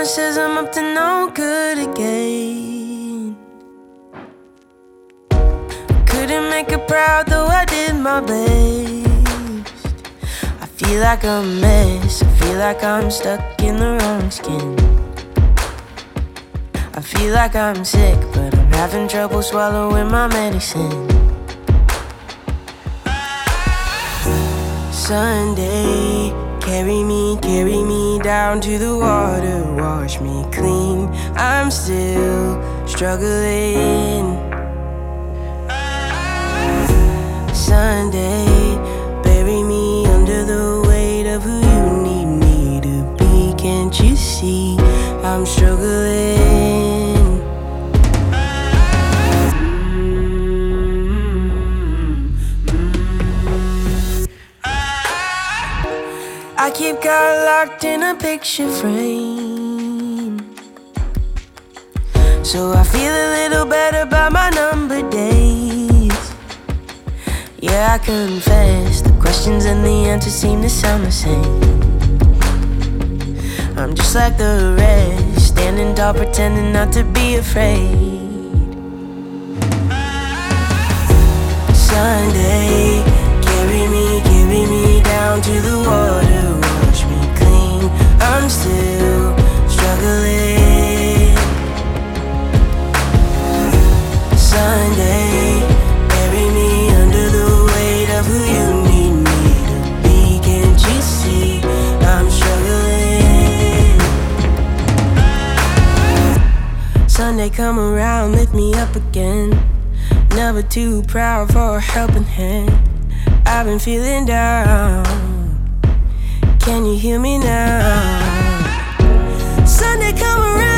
says I'm up to no good again. Couldn't make her proud, though I did my best. I feel like a mess, I feel like I'm stuck in the wrong skin. I feel like I'm sick, but I'm having trouble swallowing my medicine. Sunday, carry me down to the water, wash me clean. I'm still struggling. Sunday, bury me under the weight of who you need me to be. Can't you see I'm struggling? I keep God locked in a picture frame, so I feel a little better by my numbered days. Yeah, I confess, the questions and the answers seem to sound the same. I'm just like the rest, standing tall, pretending not to be afraid. Sunday, carry me down to the water, wash me clean. I'm still struggling. Sunday, bury me under the weight of who you need me to be. Can't you see I'm struggling? Sunday come around, lift me up again. Never too proud for a helping hand. I've been feeling down. Can you hear me now? Sunday come around.